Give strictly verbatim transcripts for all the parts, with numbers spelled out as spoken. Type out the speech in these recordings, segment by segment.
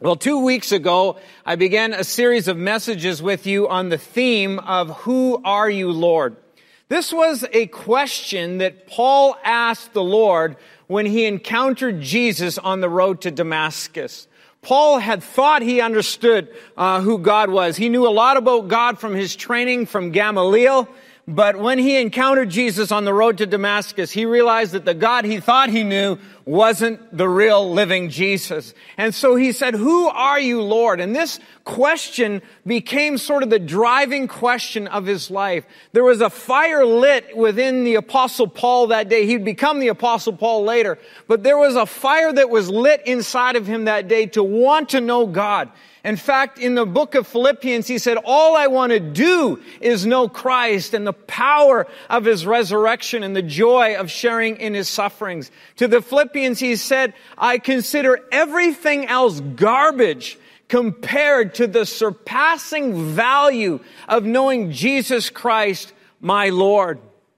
Well, two weeks ago, I began a series of messages with you on the theme of Who Are You, Lord? This was a question that Paul asked the Lord when he encountered Jesus on the road to Damascus. Paul had thought he understood uh, who God was. He knew a lot about God from his training from Gamaliel. But when he encountered Jesus on the road to Damascus, he realized that the God he thought he knew wasn't the real living Jesus. And so he said, "Who are you, Lord?" And this question became sort of the driving question of his life. There was a fire lit within the Apostle Paul that day. He'd become the Apostle Paul later. But there was a fire that was lit inside of him that day to want to know God. In fact, in the book of Philippians, he said, all I want to do is know Christ and the power of his resurrection and the joy of sharing in his sufferings. To the Philippians, he said, I consider everything else garbage compared to the surpassing value of knowing Jesus Christ, my Lord.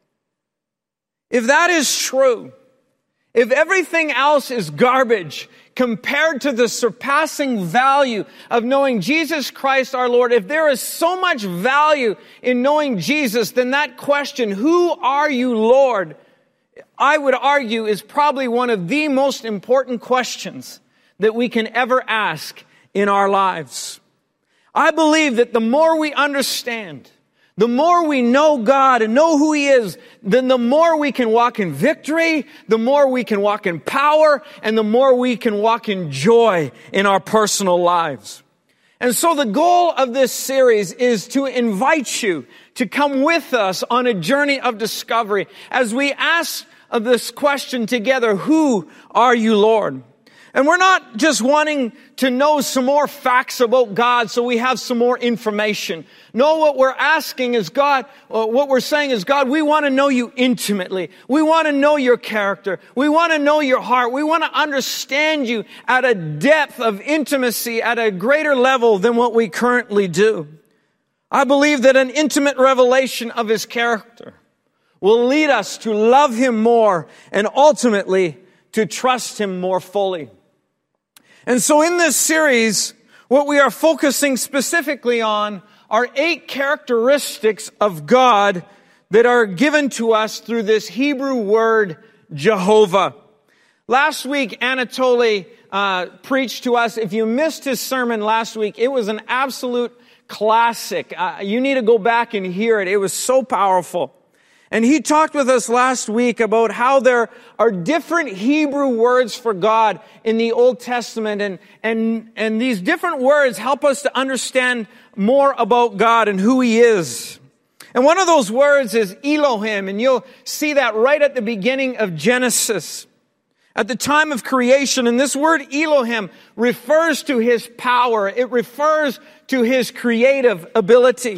If that is true, if everything else is garbage compared to the surpassing value of knowing Jesus Christ our Lord, if there is so much value in knowing Jesus, then that question, who are you, Lord, I would argue is probably one of the most important questions that we can ever ask in our lives. I believe that the more we understand, the more we know God and know who He is, then the more we can walk in victory, the more we can walk in power, and the more we can walk in joy in our personal lives. And so the goal of this series is to invite you to come with us on a journey of discovery as we ask of this question together, who are you, Lord? And we're not just wanting to know some more facts about God so we have some more information. No, what we're asking is God, what we're saying is, God, we want to know you intimately. We want to know your character. We want to know your heart. We want to understand you at a depth of intimacy at a greater level than what we currently do. I believe that an intimate revelation of His character will lead us to love Him more and ultimately to trust Him more fully. And so in this series, what we are focusing specifically on are eight characteristics of God that are given to us through this Hebrew word, Jehovah. Last week, Anatoly uh, preached to us. If you missed his sermon last week, it was an absolute classic. Uh, you need to go back and hear it. It was so powerful. And he talked with us last week about how there are different Hebrew words for God in the Old Testament. And, and, and these different words help us to understand more about God and who He is. And one of those words is Elohim. And you'll see that right at the beginning of Genesis. At the time of creation. And this word Elohim refers to His power. It refers to His creative ability.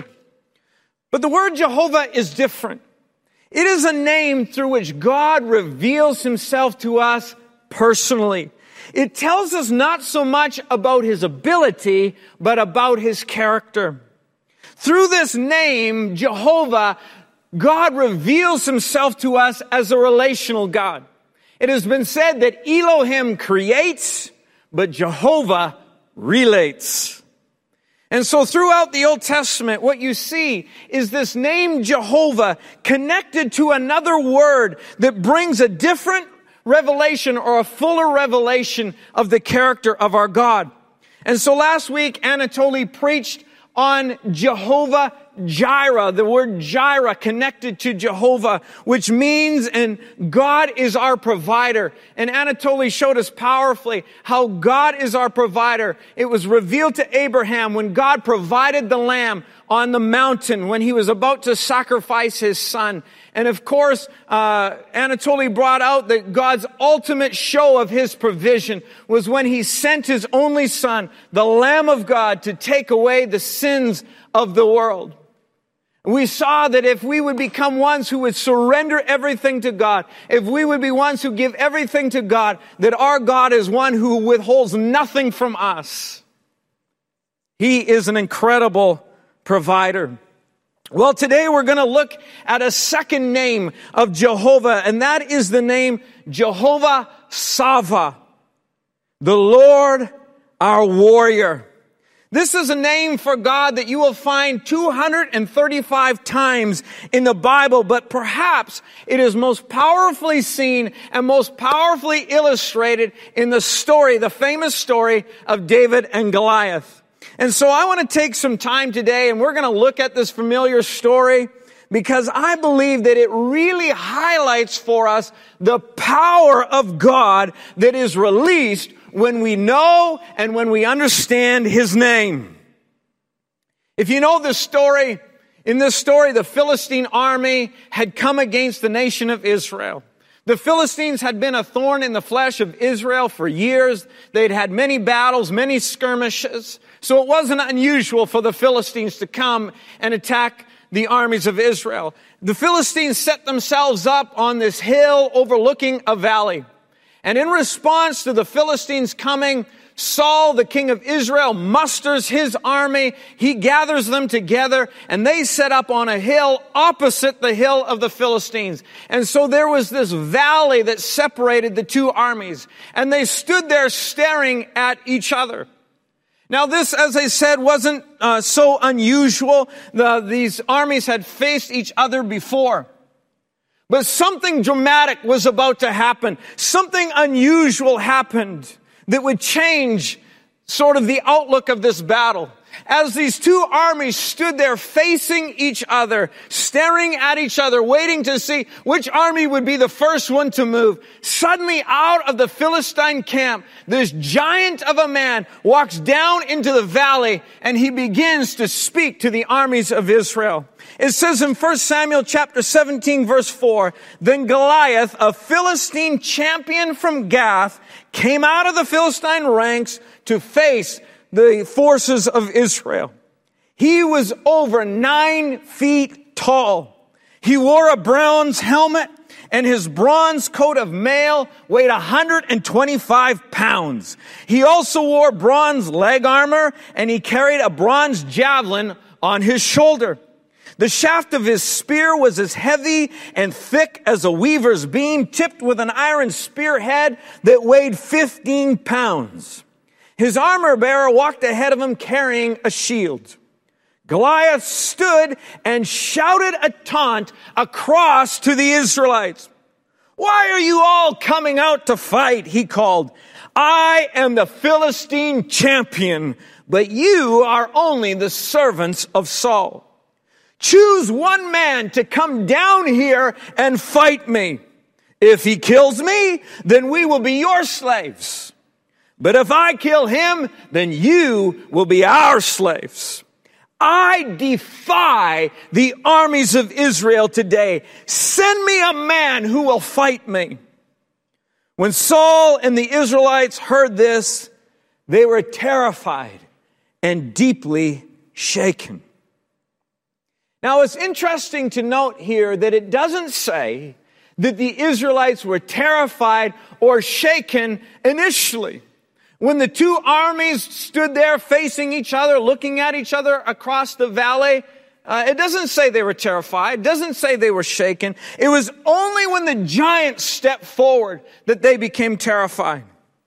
But the word Jehovah is different. It is a name through which God reveals Himself to us personally. It tells us not so much about His ability, but about His character. Through this name, Jehovah, God reveals Himself to us as a relational God. It has been said that Elohim creates, but Jehovah relates. And so throughout the Old Testament, what you see is this name Jehovah connected to another word that brings a different revelation or a fuller revelation of the character of our God. And so last week, Anatoly preached on Jehovah Jireh, the word Jireh connected to Jehovah, which means, and God is our provider. And Anatoly showed us powerfully how God is our provider. It was revealed to Abraham when God provided the lamb on the mountain when he was about to sacrifice his son. And of course, uh, Anatoly brought out that God's ultimate show of His provision was when He sent His only Son, the Lamb of God, to take away the sins of the world. We saw that if we would become ones who would surrender everything to God, if we would be ones who give everything to God, that our God is one who withholds nothing from us. He is an incredible provider. Well, today we're going to look at a second name of Jehovah, and that is the name Jehovah Sava, the Lord our warrior. This is a name for God that you will find two hundred thirty-five times in the Bible, but perhaps it is most powerfully seen and most powerfully illustrated in the story, the famous story of David and Goliath. And so I want to take some time today, and we're going to look at this familiar story because I believe that it really highlights for us the power of God that is released when we know and when we understand His name. If you know this story, in this story, the Philistine army had come against the nation of Israel. The Philistines had been a thorn in the flesh of Israel for years. They'd had many battles, many skirmishes. So it wasn't unusual for the Philistines to come and attack the armies of Israel. The Philistines set themselves up on this hill overlooking a valley. And in response to the Philistines coming, Saul, the king of Israel, musters his army. He gathers them together, and they set up on a hill opposite the hill of the Philistines. And so there was this valley that separated the two armies, and they stood there staring at each other. Now this, as I said, wasn't uh, so unusual. The, these armies had faced each other before. But something dramatic was about to happen. Something unusual happened that would change sort of the outlook of this battle. As these two armies stood there facing each other, staring at each other, waiting to see which army would be the first one to move, suddenly out of the Philistine camp, this giant of a man walks down into the valley, and he begins to speak to the armies of Israel. It says in First Samuel chapter seventeen, verse four, "Then Goliath, a Philistine champion from Gath, came out of the Philistine ranks to face the forces of Israel. He was over nine feet tall. He wore a bronze helmet, and his bronze coat of mail weighed one hundred twenty-five pounds. He also wore bronze leg armor, and he carried a bronze javelin on his shoulder. The shaft of his spear was as heavy and thick as a weaver's beam, tipped with an iron spearhead that weighed fifteen pounds. His armor bearer walked ahead of him carrying a shield. Goliath stood and shouted a taunt across to the Israelites. 'Why are you all coming out to fight?' he called. 'I am the Philistine champion, but you are only the servants of Saul. Choose one man to come down here and fight me. If he kills me, then we will be your slaves. But if I kill him, then you will be our slaves. I defy the armies of Israel today. Send me a man who will fight me.' When Saul and the Israelites heard this, they were terrified and deeply shaken." Now, it's interesting to note here that it doesn't say that the Israelites were terrified or shaken initially. When the two armies stood there facing each other, looking at each other across the valley, uh, it doesn't say they were terrified. It doesn't say they were shaken. It was only when the giants stepped forward that they became terrified.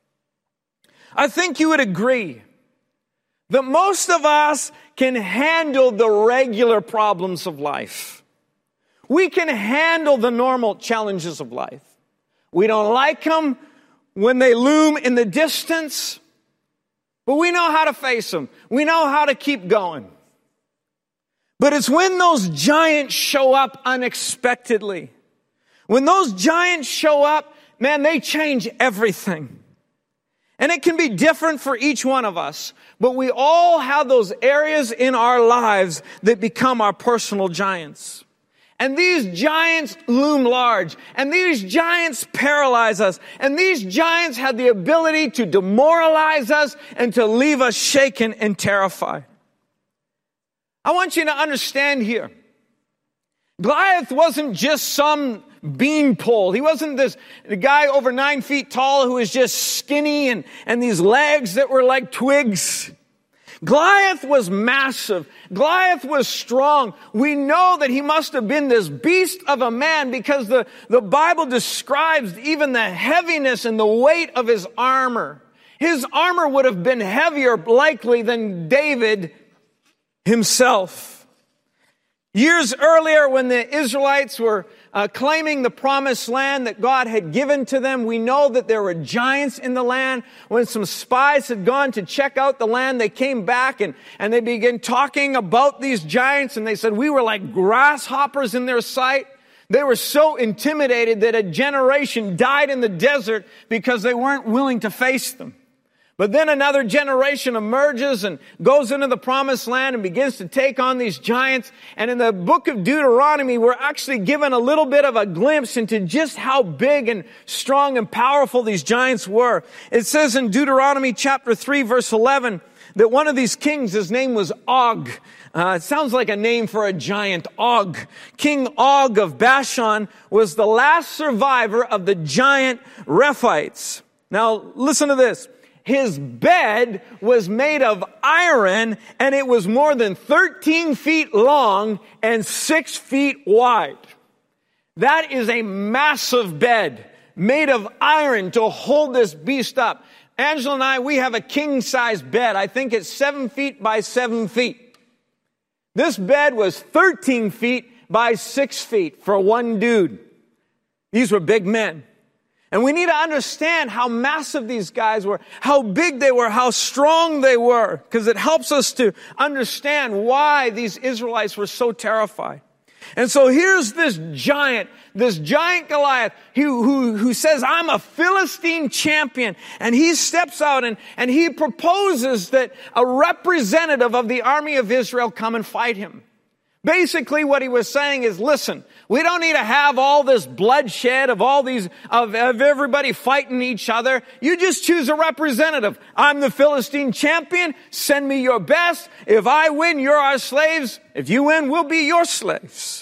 I think you would agree that most of us can handle the regular problems of life. We can handle the normal challenges of life. We don't like them when they loom in the distance, but we know how to face them. We know how to keep going. But it's when those giants show up unexpectedly. When those giants show up, man, they change everything. And it can be different for each one of us, but we all have those areas in our lives that become our personal giants. And these giants loom large, and these giants paralyze us, and these giants have the ability to demoralize us and to leave us shaken and terrified. I want you to understand here, Goliath wasn't just some beanpole. He wasn't this guy over nine feet tall who was just skinny and, and these legs that were like twigs. Goliath was massive. Goliath was strong. We know that he must have been this beast of a man because the, the Bible describes even the heaviness and the weight of his armor. His armor would have been heavier, likely, than David himself. Years earlier, when the Israelites were uh, claiming the promised land that God had given to them, we know that there were giants in the land. When some spies had gone to check out the land, they came back and, and they began talking about these giants, and they said, we were like grasshoppers in their sight. They were so intimidated that a generation died in the desert because they weren't willing to face them. But then another generation emerges and goes into the promised land and begins to take on these giants. And in the book of Deuteronomy, we're actually given a little bit of a glimpse into just how big and strong and powerful these giants were. It says in Deuteronomy chapter three, verse eleven, that one of these kings, his name was Og. Uh, it sounds like a name for a giant, Og. King Og of Bashan was the last survivor of the giant Rephites. Now, listen to this. His bed was made of iron, and it was more than thirteen feet long and six feet wide. That is a massive bed made of iron to hold this beast up. Angela and I, we have a king-size bed. I think it's seven feet by seven feet. This bed was thirteen feet by six feet for one dude. These were big men. And we need to understand how massive these guys were, how big they were, how strong they were, because it helps us to understand why these Israelites were so terrified. And so here's this giant, this giant Goliath, who, who, who says, I'm a Philistine champion. And he steps out and, and he proposes that a representative of the army of Israel come and fight him. Basically, what he was saying is, listen, we don't need to have all this bloodshed of all these, of, of everybody fighting each other. You just choose a representative. I'm the Philistine champion. Send me your best. If I win, you're our slaves. If you win, we'll be your slaves.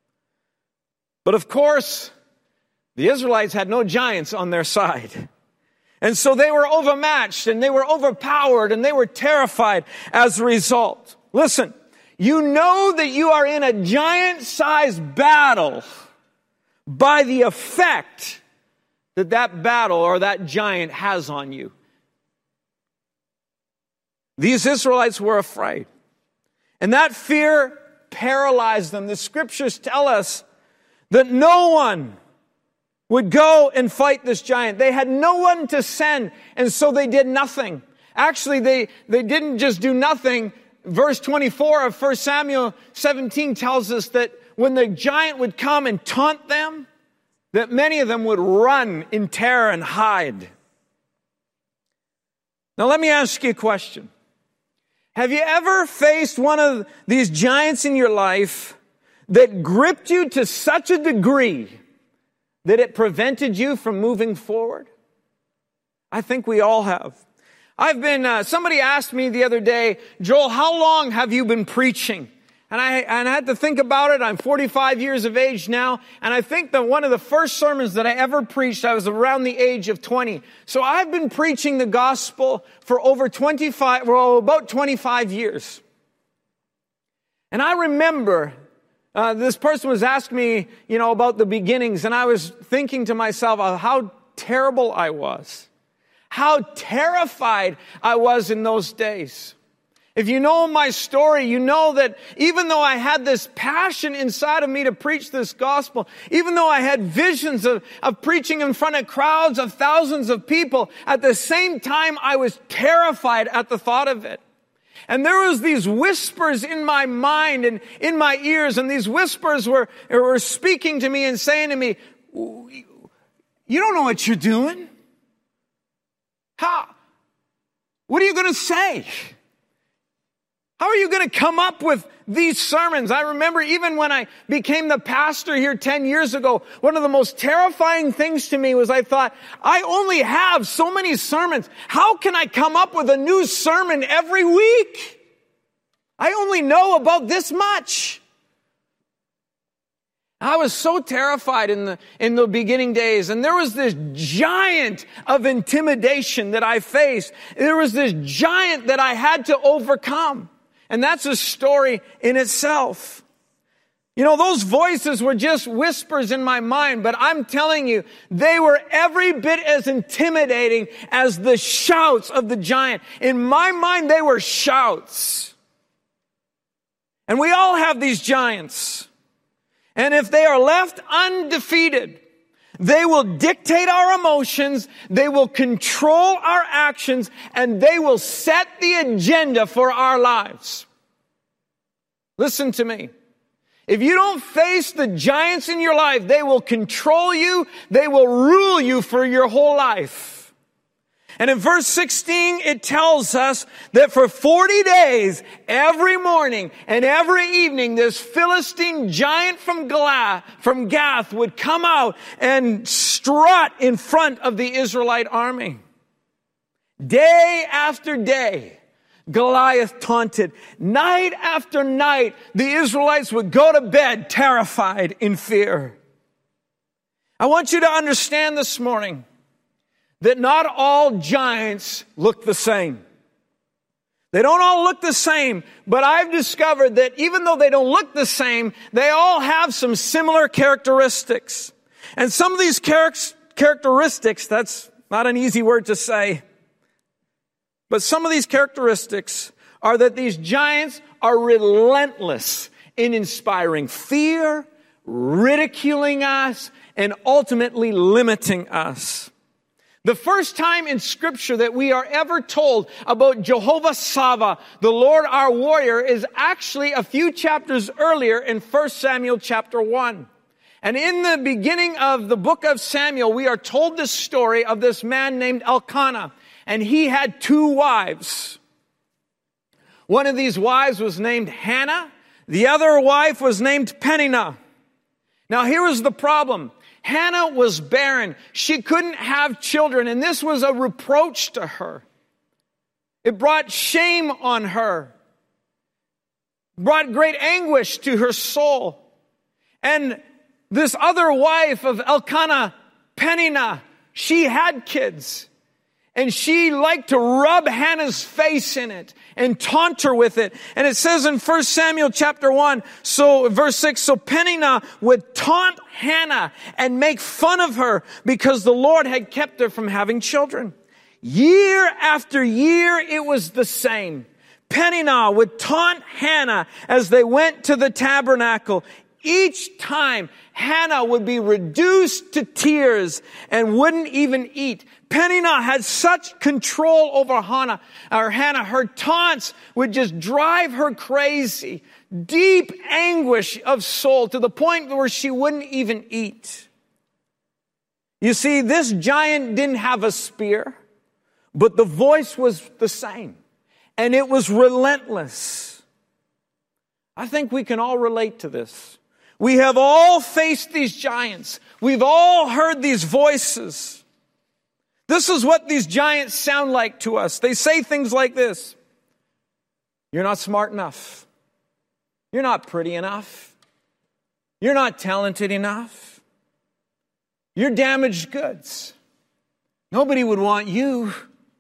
But of course, the Israelites had no giants on their side. And so they were overmatched and they were overpowered and they were terrified as a result. Listen. You know that you are in a giant-sized battle by the effect that that battle or that giant has on you. These Israelites were afraid. And that fear paralyzed them. The scriptures tell us that no one would go and fight this giant. They had no one to send, and so they did nothing. Actually, they, they didn't just do nothing. Verse twenty-four of First Samuel seventeen tells us that when the giant would come and taunt them, that many of them would run in terror and hide. Now let me ask you a question. Have you ever faced one of these giants in your life that gripped you to such a degree that it prevented you from moving forward? I think we all have. I've been, uh, somebody asked me the other day, Joel, how long have you been preaching? And I, and I had to think about it. I'm forty-five years of age now. And I think that one of the first sermons that I ever preached, I was around the age of twenty. So I've been preaching the gospel for over twenty-five, well, about twenty-five years. And I remember, uh, this person was asking me, you know, about the beginnings. And I was thinking to myself of how terrible I was. How terrified I was in those days. If you know my story, you know that even though I had this passion inside of me to preach this gospel, even though I had visions of, of preaching in front of crowds of thousands of people, at the same time I was terrified at the thought of it. And there was these whispers in my mind and in my ears, and these whispers were, were speaking to me and saying to me, you don't know what you're doing. How? What are you going to say? How are you going to come up with these sermons? I remember even when I became the pastor here ten years ago, one of the most terrifying things to me was I thought, I only have so many sermons. How can I come up with a new sermon every week? I only know about this much. I was so terrified in the, in the beginning days. And there was this giant of intimidation that I faced. There was this giant that I had to overcome. And that's a story in itself. You know, those voices were just whispers in my mind, but I'm telling you, they were every bit as intimidating as the shouts of the giant. In my mind, they were shouts. And we all have these giants. And if they are left undefeated, they will dictate our emotions, they will control our actions, and they will set the agenda for our lives. Listen to me. If you don't face the giants in your life, they will control you, they will rule you for your whole life. And in verse sixteen, it tells us that for forty days, every morning and every evening, this Philistine giant from Gath, from Gath would come out and strut in front of the Israelite army. Day after day, Goliath taunted. Night after night, the Israelites would go to bed terrified in fear. I want you to understand this morning that not all giants look the same. They don't all look the same, but I've discovered that even though they don't look the same, they all have some similar characteristics. And some of these char- characteristics, that's not an easy word to say, but some of these characteristics are that these giants are relentless in inspiring fear, ridiculing us, and ultimately limiting us. The first time in Scripture that we are ever told about Jehovah Sava, the Lord our warrior, is actually a few chapters earlier in First Samuel chapter one. And in the beginning of the book of Samuel, we are told this story of this man named Elkanah. And he had two wives. One of these wives was named Hannah. The other wife was named Peninnah. Now here was the problem. Hannah was barren. She couldn't have children, and this was a reproach to her. It brought shame on her. Brought great anguish to her soul. And this other wife of Elkanah, Peninnah, she had kids. And she liked to rub Hannah's face in it and taunt her with it. And it says in First Samuel chapter one, so verse six, so Peninnah would taunt Hannah and make fun of her because the Lord had kept her from having children. Year after year, it was the same. Peninnah would taunt Hannah as they went to the tabernacle. Each time, Hannah would be reduced to tears and wouldn't even eat. Peninnah had such control over Hannah, or Hannah. Her taunts would just drive her crazy. Deep anguish of soul to the point where she wouldn't even eat. You see, this giant didn't have a spear, but the voice was the same. And it was relentless. I think we can all relate to this. We have all faced these giants. We've all heard these voices. This is what these giants sound like to us. They say things like this. You're not smart enough. You're not pretty enough. You're not talented enough. You're damaged goods. Nobody would want you.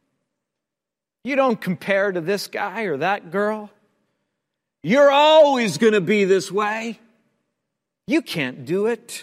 You don't compare to this guy or that girl. You're always going to be this way. You can't do it.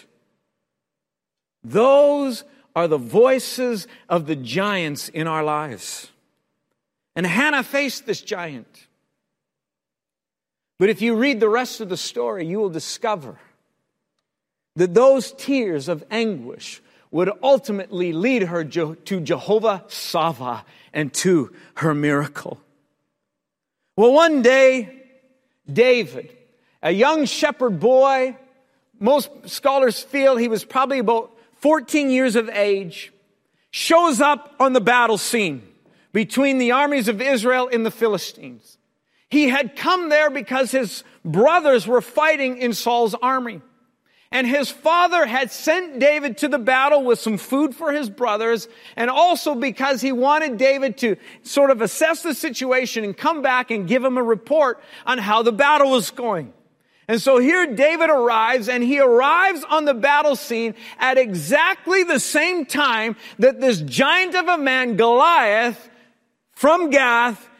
Those are the voices of the giants in our lives. And Hannah faced this giant. But if you read the rest of the story, you will discover that those tears of anguish would ultimately lead her to Jehovah Sava and to her miracle. Well, one day, David, a young shepherd boy, most scholars feel he was probably about fourteen years of age, shows up on the battle scene between the armies of Israel and the Philistines. He had come there because his brothers were fighting in Saul's army. And his father had sent David to the battle with some food for his brothers, and also because he wanted David to sort of assess the situation and come back and give him a report on how the battle was going. And so here David arrives, and he arrives on the battle scene at exactly the same time that this giant of a man, Goliath, from Gath,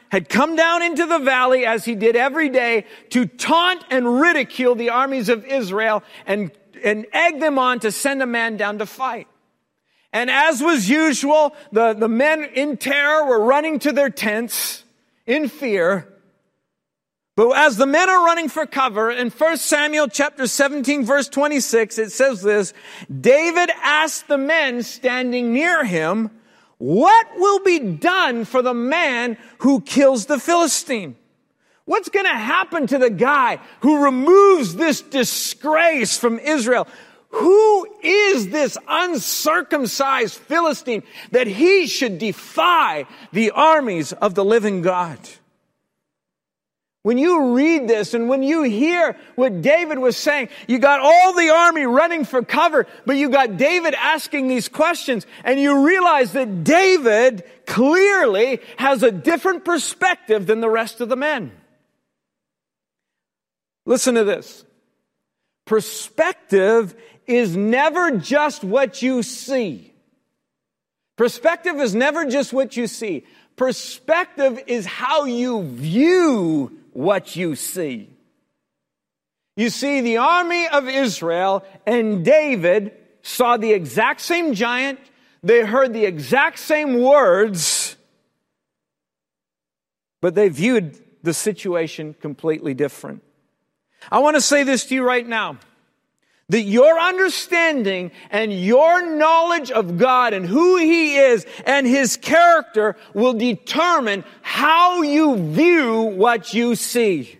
had come down into the valley as he did every day to taunt and ridicule the armies of Israel and, and egg them on to send a man down to fight. And as was usual, the, the men in terror were running to their tents in fear. But as the men are running for cover, in First Samuel chapter seventeen, verse twenty-six, it says this, David asked the men standing near him, what will be done for the man who kills the Philistine? What's going to happen to the guy who removes this disgrace from Israel? Who is this uncircumcised Philistine that he should defy the armies of the living God? When you read this and when you hear what David was saying, you got all the army running for cover, but you got David asking these questions, and you realize that David clearly has a different perspective than the rest of the men. Listen to this. Perspective is never just what you see. Perspective is never just what you see. Perspective is how you view what you see. You see, the army of Israel and David saw the exact same giant. They heard the exact same words, but they viewed the situation completely different. I want to say this to you right now, that your understanding and your knowledge of God and who He is and His character will determine how you view what you see.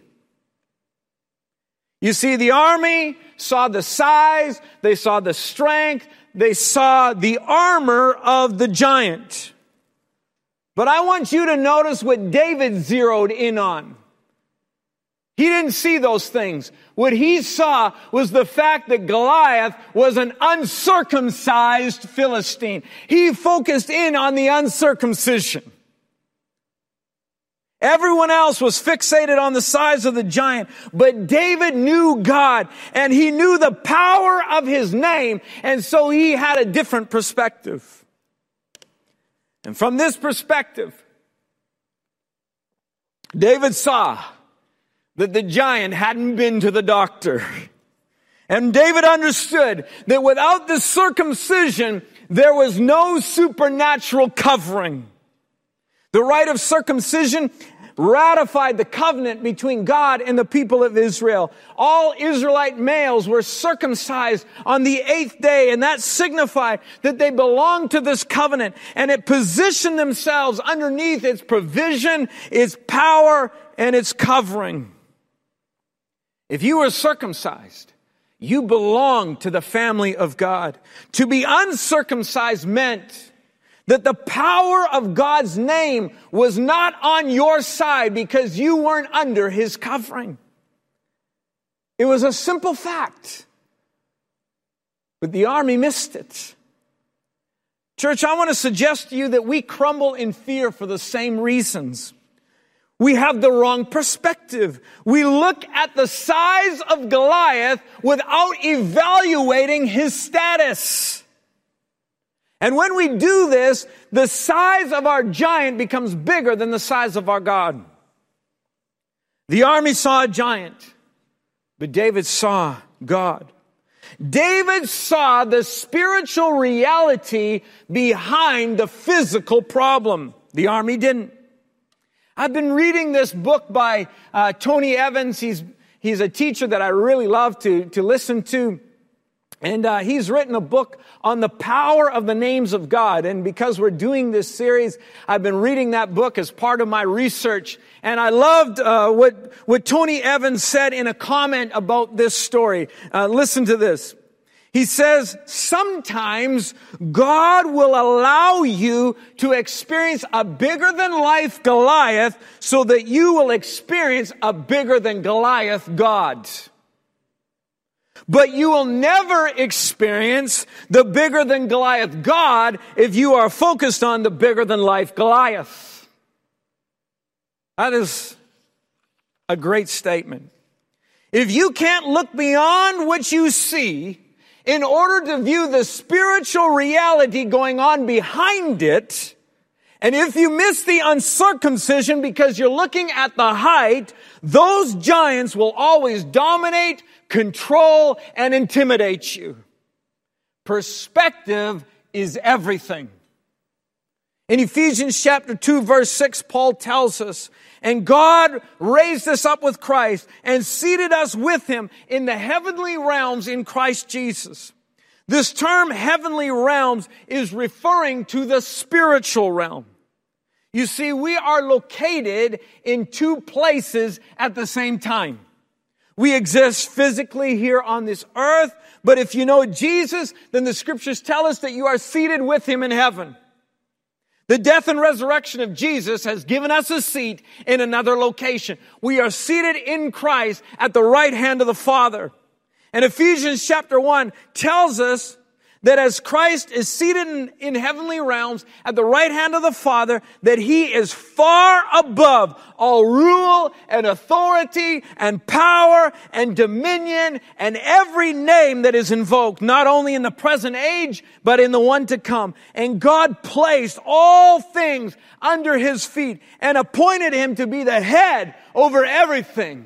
You see, the army saw the size, they saw the strength, they saw the armor of the giant. But I want you to notice what David zeroed in on. He didn't see those things. What he saw was the fact that Goliath was an uncircumcised Philistine. He focused in on the uncircumcision. Everyone else was fixated on the size of the giant, but David knew God and he knew the power of His name, and so he had a different perspective. And from this perspective, David saw that the giant hadn't been to the doctor. And David understood that without the circumcision, there was no supernatural covering. The rite of circumcision ratified the covenant between God and the people of Israel. All Israelite males were circumcised on the eighth day, and that signified that they belonged to this covenant, and it positioned themselves underneath its provision, its power, and its covering. If you were circumcised, you belonged to the family of God. To be uncircumcised meant that the power of God's name was not on your side because you weren't under His covering. It was a simple fact. But the army missed it. Church, I want to suggest to you that we crumble in fear for the same reasons. We have the wrong perspective. We look at the size of Goliath without evaluating his status. And when we do this, the size of our giant becomes bigger than the size of our God. The army saw a giant, but David saw God. David saw the spiritual reality behind the physical problem. The army didn't. I've been reading this book by uh, Tony Evans. He's he's a teacher that I really love to, to listen to. And uh, he's written a book on the power of the names of God. And because we're doing this series, I've been reading that book as part of my research. And I loved uh, what, what Tony Evans said in a comment about this story. Uh, listen to this. He says, sometimes God will allow you to experience a bigger than life Goliath so that you will experience a bigger than Goliath God. But you will never experience the bigger than Goliath God if you are focused on the bigger than life Goliath. That is a great statement. If you can't look beyond what you see in order to view the spiritual reality going on behind it, And if you miss the uncircumcision because you're looking at the height, those giants will always dominate, control, and intimidate you. Perspective is everything. In Ephesians chapter two, verse six, Paul tells us, and God raised us up with Christ and seated us with Him in the heavenly realms in Christ Jesus. This term heavenly realms is referring to the spiritual realm. You see, we are located in two places at the same time. We exist physically here on this earth, but if you know Jesus, then the scriptures tell us that you are seated with Him in heaven. The death and resurrection of Jesus has given us a seat in another location. We are seated in Christ at the right hand of the Father. And Ephesians chapter one tells us that as Christ is seated in, in heavenly realms at the right hand of the Father, that He is far above all rule and authority and power and dominion and every name that is invoked, not only in the present age, but in the one to come. And God placed all things under His feet and appointed Him to be the head over everything.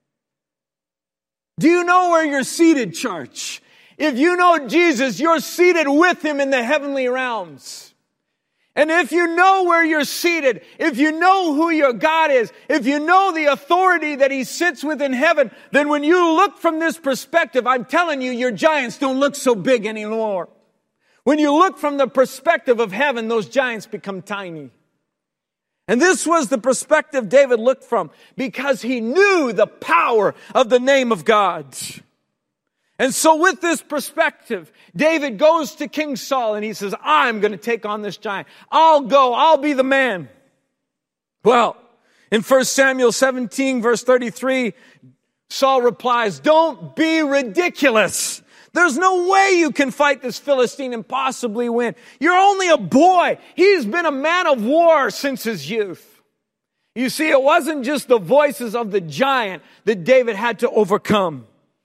Do you know where you're seated, church? If you know Jesus, you're seated with Him in the heavenly realms. And if you know where you're seated, if you know who your God is, if you know the authority that He sits with in heaven, then when you look from this perspective, I'm telling you, your giants don't look so big anymore. When you look from the perspective of heaven, those giants become tiny. And this was the perspective David looked from because he knew the power of the name of God. And so with this perspective, David goes to King Saul and he says, I'm going to take on this giant. I'll go. I'll be the man. Well, in First Samuel seventeen, verse thirty-three, Saul replies, don't be ridiculous. There's no way you can fight this Philistine and possibly win. You're only a boy. He's been a man of war since his youth. You see, it wasn't just the voices of the giant that David had to overcome.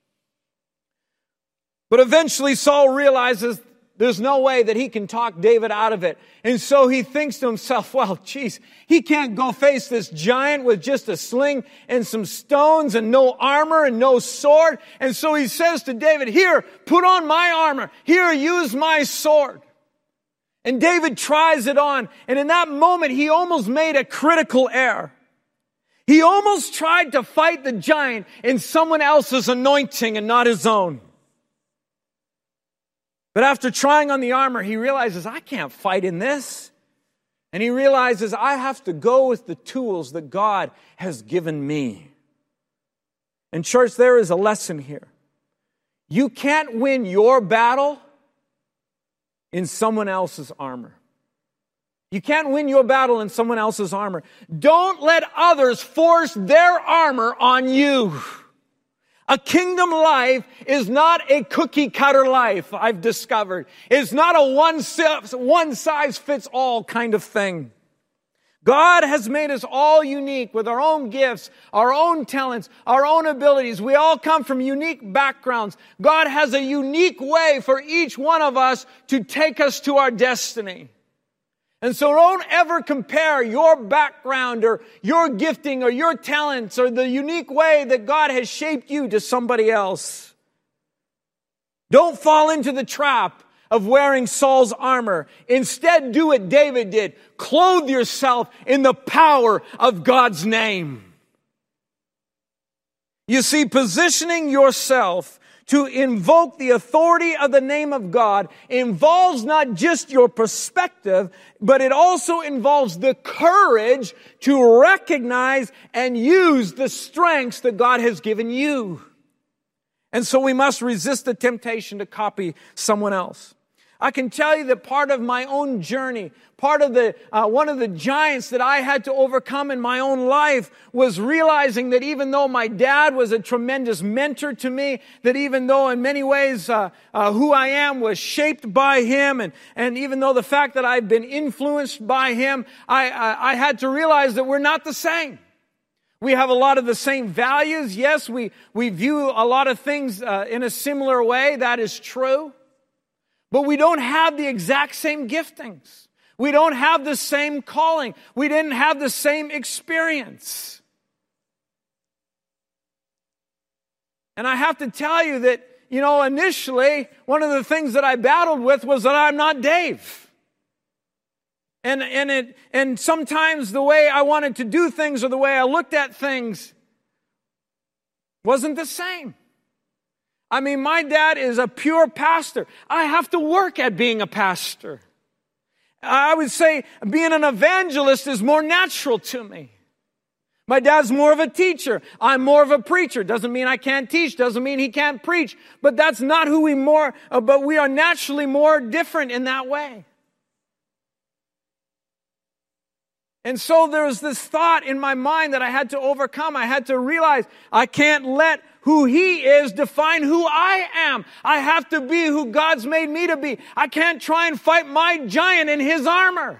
But eventually Saul realizes there's no way that he can talk David out of it. And so he thinks to himself, well, geez, he can't go face this giant with just a sling and some stones and no armor and no sword. And so he says to David, here, put on my armor. Here, use my sword. And David tries it on. And in that moment, he almost made a critical error. He almost tried to fight the giant in someone else's anointing and not his own. But after trying on the armor, he realizes, I can't fight in this. And he realizes, I have to go with the tools that God has given me. And church, there is a lesson here. You can't win your battle in someone else's armor. You can't win your battle in someone else's armor. Don't let others force their armor on you. A kingdom life is not a cookie cutter life, I've discovered. It's not a one, one size fits all kind of thing. God has made us all unique with our own gifts, our own talents, our own abilities. We all come from unique backgrounds. God has a unique way for each one of us to take us to our destiny. And so don't ever compare your background or your gifting or your talents or the unique way that God has shaped you to somebody else. Don't fall into the trap of wearing Saul's armor. Instead, do what David did. Clothe yourself in the power of God's name. You see, positioning yourself to invoke the authority of the name of God involves not just your perspective, but it also involves the courage to recognize and use the strengths that God has given you. And so we must resist the temptation to copy someone else. I can tell you that part of my own journey, part of the, uh, one of the giants that I had to overcome in my own life was realizing that even though my dad was a tremendous mentor to me, that even though in many ways, uh, uh, who I am was shaped by him, and, and even though the fact that I've been influenced by him, I, I, I had to realize that we're not the same. We have a lot of the same values. Yes, we, we view a lot of things uh, in a similar way. That is true. But we don't have the exact same giftings. We don't have the same calling. We didn't have the same experience. And I have to tell you that, you know, initially, one of the things that I battled with was that I'm not Dave. And, and, it, and sometimes the way I wanted to do things or the way I looked at things wasn't the same. I mean, my dad is a pure pastor. I have to work at being a pastor. I would say being an evangelist is more natural to me. My dad's more of a teacher. I'm more of a preacher. Doesn't mean I can't teach. Doesn't mean he can't preach. But that's not who we more, uh, but we are naturally more different in that way. And so there's this thought in my mind that I had to overcome. I had to realize I can't let who he is define who I am. I have to be who God's made me to be. I can't try and fight my giant in his armor.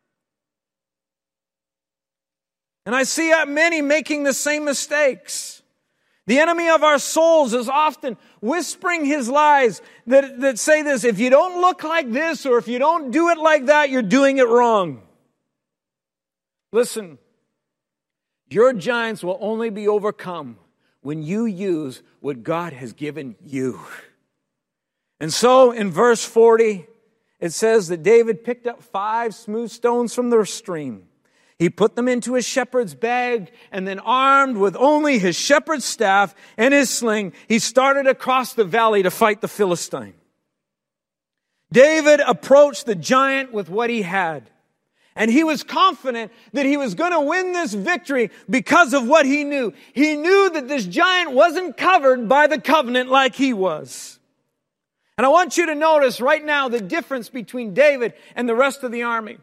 And I see many making the same mistakes. The enemy of our souls is often whispering his lies that, that say this: if you don't look like this or if you don't do it like that, you're doing it wrong. Listen, your giants will only be overcome when you use what God has given you. And so in verse forty, it says that David picked up five smooth stones from the stream. He put them into his shepherd's bag, and then, armed with only his shepherd's staff and his sling, he started across the valley to fight the Philistine. David approached the giant with what he had. And he was confident that he was going to win this victory because of what he knew. He knew that this giant wasn't covered by the covenant like he was. And I want you to notice right now the difference between David and the rest of the army.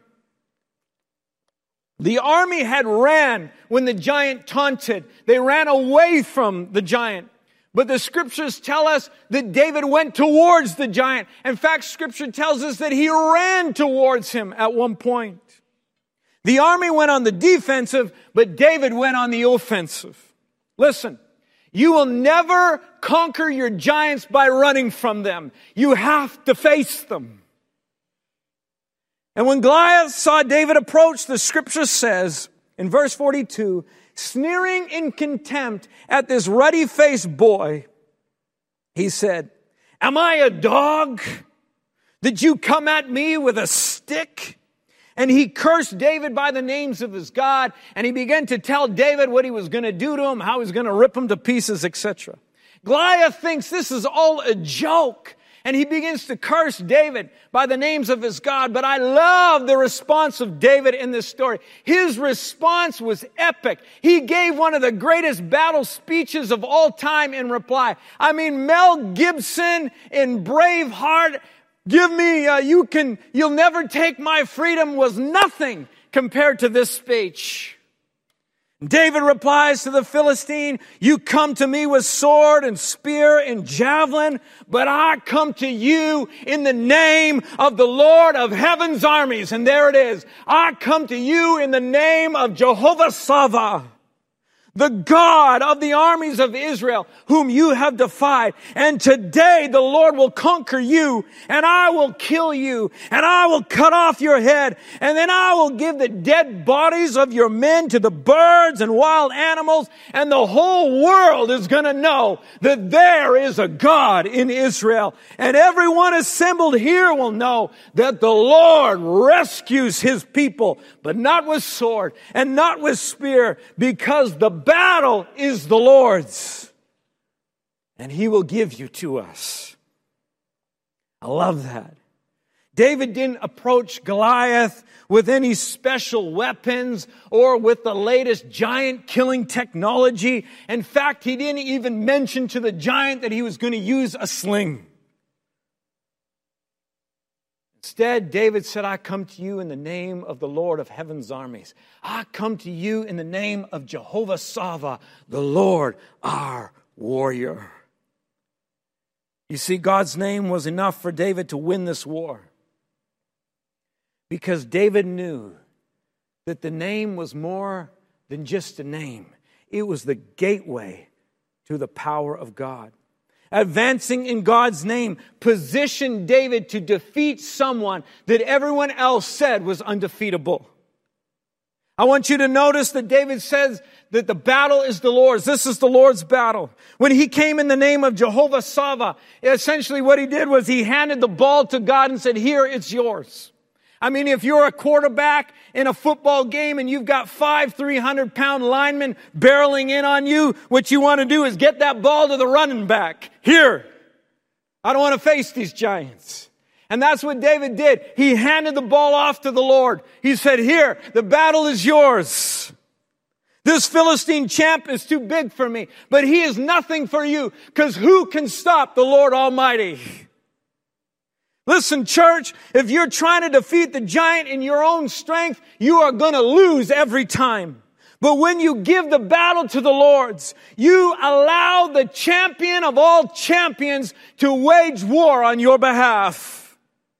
The army had ran when the giant taunted. They ran away from the giant. But the scriptures tell us that David went towards the giant. In fact, scripture tells us that he ran towards him at one point. The army went on the defensive, but David went on the offensive. Listen, you will never conquer your giants by running from them. You have to face them. And when Goliath saw David approach, the scripture says in verse forty-two, sneering in contempt at this ruddy-faced boy, he said, "Am I a dog? Did you come at me with a stick?" And he cursed David by the names of his God, and he began to tell David what he was going to do to him, how he was going to rip him to pieces, et cetera. Goliath thinks this is all a joke, and he begins to curse David by the names of his God. But I love the response of David in this story. His response was epic. He gave one of the greatest battle speeches of all time in reply. I mean, Mel Gibson in Braveheart, give me, uh, you can, you'll never take my freedom, was nothing compared to this speech. David replies to the Philistine, "You come to me with sword and spear and javelin, but I come to you in the name of the Lord of heaven's armies." And there it is. I come to you in the name of Jehovah Sava, the God of the armies of Israel, whom you have defied. And today the Lord will conquer you, and I will kill you, and I will cut off your head, and then I will give the dead bodies of your men to the birds and wild animals, and the whole world is going to know that there is a God in Israel. And everyone assembled here will know that the Lord rescues his people, but not with sword and not with spear, because the battle is the Lord's, and he will give you to us. I love that. David didn't approach Goliath with any special weapons or with the latest giant killing technology. In fact, he didn't even mention to the giant that he was going to use a sling. Instead, David said, "I come to you in the name of the Lord of heaven's armies. I come to you in the name of Jehovah Sava, the Lord our warrior." You see, God's name was enough for David to win this war, because David knew that the name was more than just a name. It was the gateway to the power of God. advancing in God's name, positioned David to defeat someone that everyone else said was undefeatable. I want you to notice that David says that the battle is the Lord's. This is the Lord's battle. When he came in the name of Jehovah Sava, essentially what he did was he handed the ball to God and said, here, it's yours. I mean, if you're a quarterback in a football game and you've got five three hundred pound linemen barreling in on you, what you want to do is get that ball to the running back. Here, I don't want to face these giants. And that's what David did. He handed the ball off to the Lord. He said, here, the battle is yours. This Philistine champ is too big for me, but he is nothing for you, because who can stop the Lord Almighty? Listen, church, if you're trying to defeat the giant in your own strength, you are going to lose every time. But when you give the battle to the Lord's, you allow the champion of all champions to wage war on your behalf.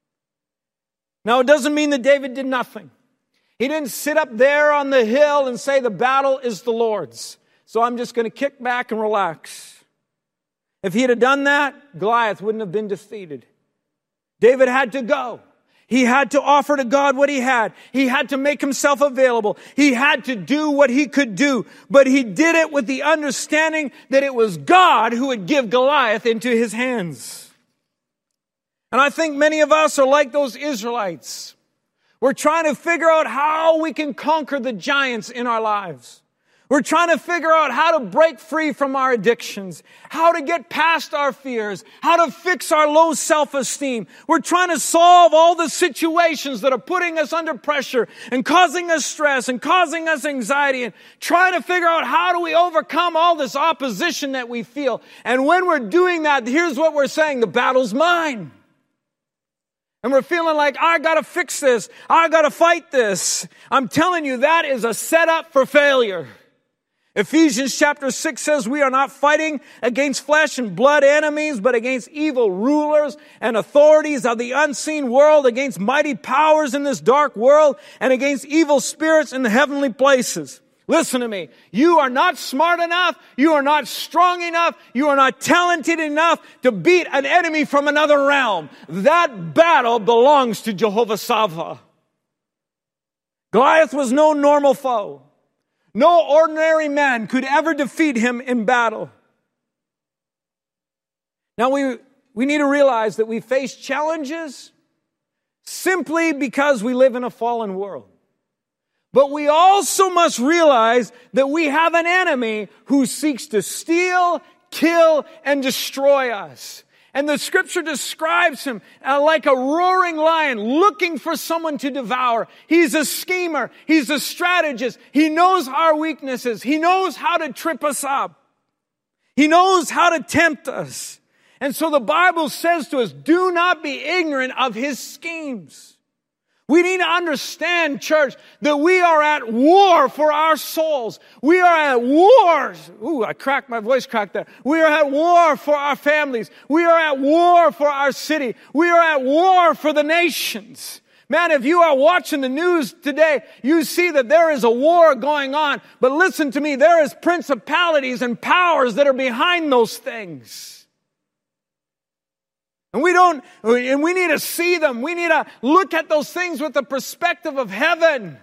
Now, it doesn't mean that David did nothing. He didn't sit up there on the hill and say the battle is the Lord's, so I'm just going to kick back and relax. If he'd have done that, Goliath wouldn't have been defeated. David had to go. He had to offer to God what he had. He had to make himself available. He had to do what he could do. But he did it with the understanding that it was God who would give Goliath into his hands. And I think many of us are like those Israelites. We're trying to figure out how we can conquer the giants in our lives. We're trying to figure out how to break free from our addictions, how to get past our fears, how to fix our low self-esteem. We're trying to solve all the situations that are putting us under pressure and causing us stress and causing us anxiety, and trying to figure out how do we overcome all this opposition that we feel. And when we're doing that, here's what we're saying: the battle's mine. And we're feeling like, I gotta fix this. I gotta fight this. I'm telling you, that is a setup for failure. Ephesians chapter six says we are not fighting against flesh and blood enemies, but against evil rulers and authorities of the unseen world, against mighty powers in this dark world, and against evil spirits in the heavenly places. Listen to me. You are not smart enough. You are not strong enough. You are not talented enough to beat an enemy from another realm. That battle belongs to Jehovah Sava. Goliath was no normal foe. No ordinary man could ever defeat him in battle. Now we, we need to realize that we face challenges simply because we live in a fallen world. But we also must realize that we have an enemy who seeks to steal, kill, and destroy us. And the scripture describes him like a roaring lion looking for someone to devour. He's a schemer. He's a strategist. He knows our weaknesses. He knows how to trip us up. He knows how to tempt us. And so the Bible says to us, do not be ignorant of his schemes. We need to understand, church, that we are at war for our souls. We are at war. Ooh, I cracked, my voice cracked there. We are at war for our families. We are at war for our city. We are at war for the nations. Man, if you are watching the news today, you see that there is a war going on. But listen to me, there is principalities and powers that are behind those things. And we don't, and we need to see them. We need to look at those things with the perspective of heaven.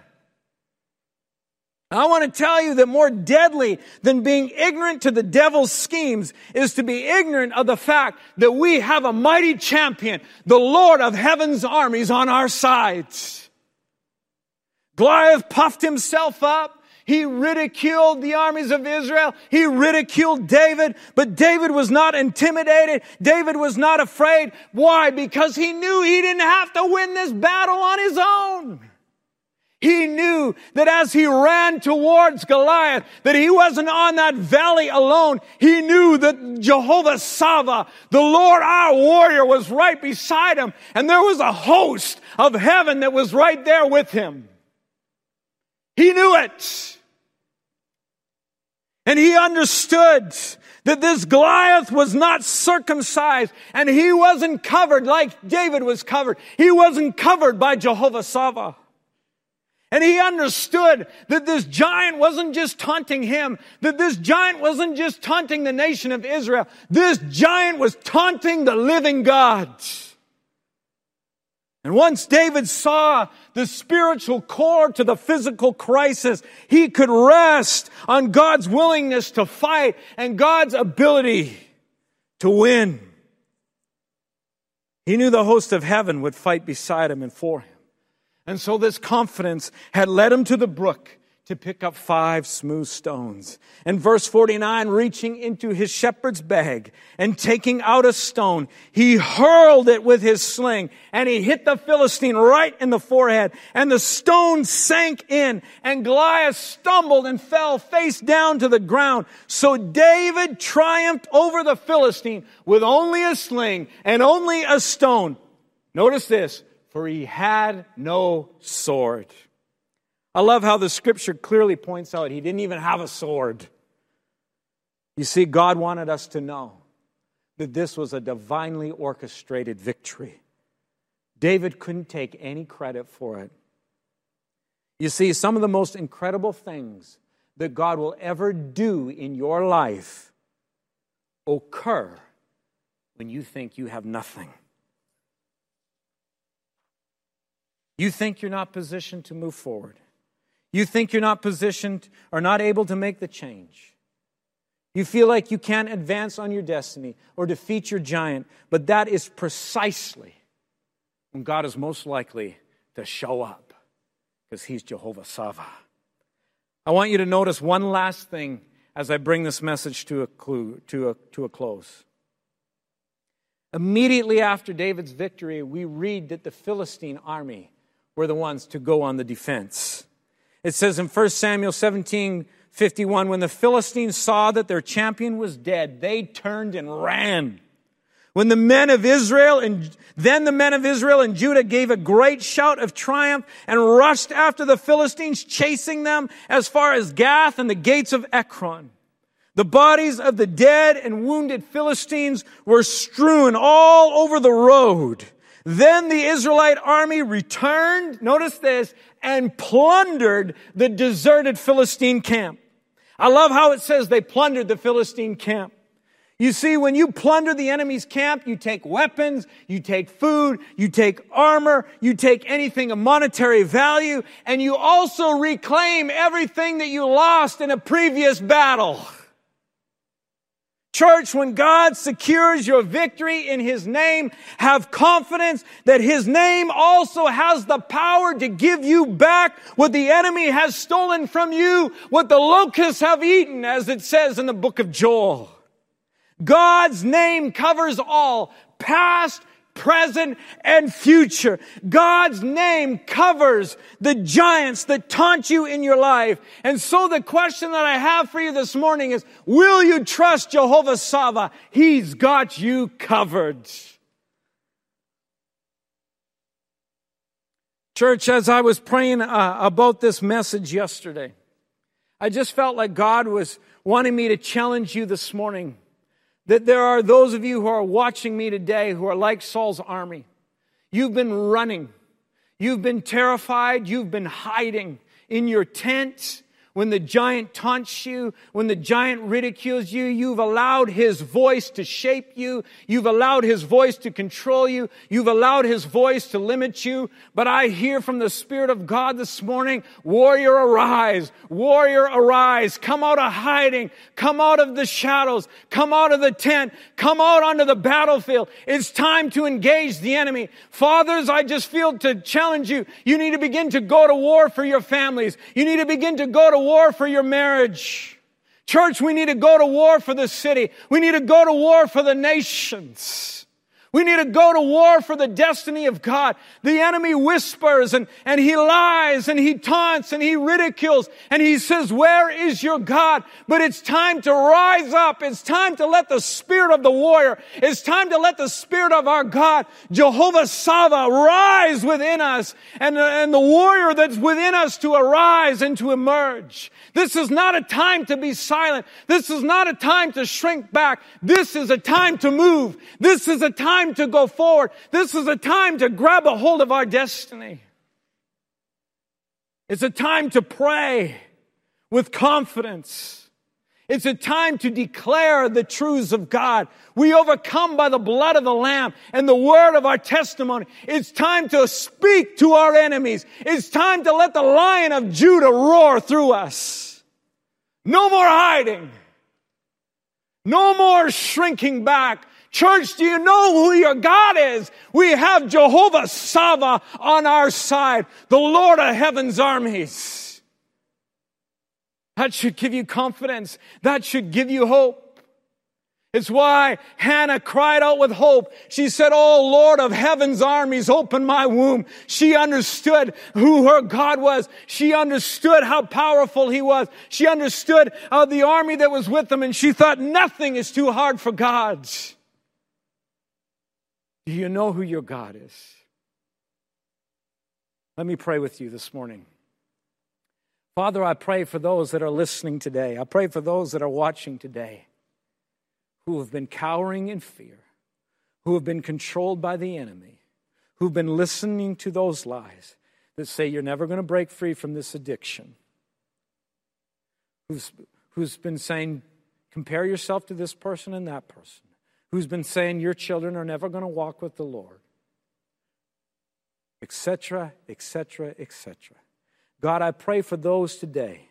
I want to tell you that more deadly than being ignorant to the devil's schemes is to be ignorant of the fact that we have a mighty champion, the Lord of heaven's armies, on our sides. Goliath puffed himself up. He ridiculed the armies of Israel. He ridiculed David. But David was not intimidated. David was not afraid. Why? Because he knew he didn't have to win this battle on his own. He knew that as he ran towards Goliath, that he wasn't on that valley alone. He knew that Jehovah Sava, the Lord our warrior, was right beside him. And there was a host of heaven that was right there with him. He knew it. And he understood that this Goliath was not circumcised, and he wasn't covered like David was covered. He wasn't covered by Jehovah Sava. And he understood that this giant wasn't just taunting him, that this giant wasn't just taunting the nation of Israel. This giant was taunting the living God. And once David saw the spiritual core to the physical crisis, he could rest on God's willingness to fight and God's ability to win. He knew the host of heaven would fight beside him and for him. And so this confidence had led him to the brook to pick up five smooth stones. And verse forty-nine, reaching into his shepherd's bag and taking out a stone, he hurled it with his sling and he hit the Philistine right in the forehead. And the stone sank in and Goliath stumbled and fell face down to the ground. So David triumphed over the Philistine with only a sling and only a stone. Notice this. For he had no sword. I love how the scripture clearly points out he didn't even have a sword. You see, God wanted us to know that this was a divinely orchestrated victory. David couldn't take any credit for it. You see, some of the most incredible things that God will ever do in your life occur when you think you have nothing. You think you're not positioned to move forward. You think you're not positioned or not able to make the change. You feel like you can't advance on your destiny or defeat your giant. But that is precisely when God is most likely to show up, because he's Jehovah Sava. I want you to notice one last thing as I bring this message to a clue, to a, to a close. Immediately after David's victory, we read that the Philistine army were the ones to go on the defense. It says in First Samuel seventeen fifty-one, when the Philistines saw that their champion was dead, they turned and ran. When the men of Israel and then the men of Israel and Judah gave a great shout of triumph and rushed after the Philistines, chasing them as far as Gath and the gates of Ekron. The bodies of the dead and wounded Philistines were strewn all over the road. Then the Israelite army returned, notice this, and plundered the deserted Philistine camp. I love how it says they plundered the Philistine camp. You see, when you plunder the enemy's camp, you take weapons, you take food, you take armor, you take anything of monetary value, and you also reclaim everything that you lost in a previous battle. Church, when God secures your victory in His name, have confidence that His name also has the power to give you back what the enemy has stolen from you, what the locusts have eaten, as it says in the book of Joel. God's name covers all, past, present, and future. God's name covers the giants that taunt you in your life. And so the question that I have for you this morning is, will you trust Jehovah Sava? He's got you covered. Church, as I was praying uh, about this message yesterday, I just felt like God was wanting me to challenge you this morning. That there are those of you who are watching me today who are like Saul's army. You've been running. You've been terrified. You've been hiding in your tent. When the giant taunts you, when the giant ridicules you, you've allowed his voice to shape you. You've allowed his voice to control you. You've allowed his voice to limit you. But I hear from the Spirit of God this morning, warrior arise, warrior arise. Come out of hiding. Come out of the shadows. Come out of the tent. Come out onto the battlefield. It's time to engage the enemy. Fathers, I just feel to challenge you. You need to begin to go to war for your families. You need to begin to go to war for your marriage. Church, we need to go to war for the city. We need to go to war for the nations. We need to go to war for the destiny of God. The enemy whispers and, and he lies and he taunts and he ridicules and he says, where is your God? But it's time to rise up. It's time to let the spirit of the warrior, it's time to let the spirit of our God, Jehovah Sava, rise within us and, and the warrior that's within us to arise and to emerge. This is not a time to be silent. This is not a time to shrink back. This is a time to move. This is a time to go forward. This is a time to grab a hold of our destiny. It's a time to pray with confidence. It's a time to declare the truths of God. We overcome by the blood of the Lamb and the word of our testimony. It's time to speak to our enemies. It's time to let the Lion of Judah roar through us. No more hiding. No more shrinking back. Church, do you know who your God is? We have Jehovah Sava on our side, the Lord of heaven's armies. That should give you confidence. That should give you hope. It's why Hannah cried out with hope. She said, "Oh Lord of heaven's armies, open my womb." She understood who her God was. She understood how powerful He was. She understood uh, the army that was with them, and she thought nothing is too hard for God. Do you know who your God is? Let me pray with you this morning. Father, I pray for those that are listening today. I pray for those that are watching today who have been cowering in fear, who have been controlled by the enemy, who've been listening to those lies that say you're never going to break free from this addiction, who's, who's been saying compare yourself to this person and that person, who's been saying your children are never going to walk with the Lord, et cetera, et cetera, et cetera. God, I pray for those today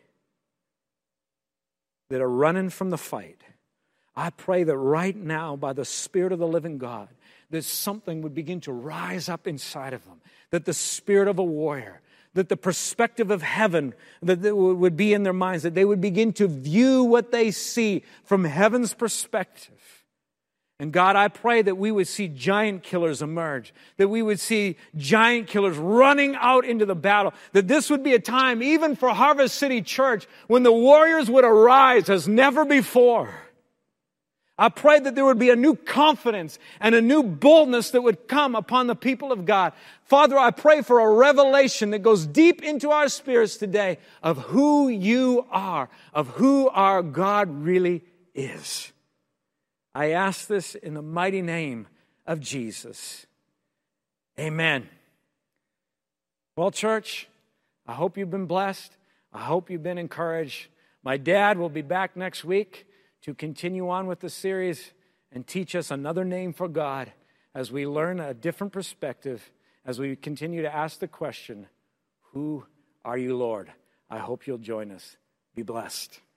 that are running from the fight. I pray that right now, by the Spirit of the living God, that something would begin to rise up inside of them, that the spirit of a warrior, that the perspective of heaven that would be in their minds, that they would begin to view what they see from heaven's perspective. And God, I pray that we would see giant killers emerge, that we would see giant killers running out into the battle, that this would be a time, even for Harvest City Church, when the warriors would arise as never before. I pray that there would be a new confidence and a new boldness that would come upon the people of God. Father, I pray for a revelation that goes deep into our spirits today of who you are, of who our God really is. I ask this in the mighty name of Jesus. Amen. Well, church, I hope you've been blessed. I hope you've been encouraged. My dad will be back next week to continue on with the series and teach us another name for God as we learn a different perspective, as we continue to ask the question, who are you, Lord? I hope you'll join us. Be blessed.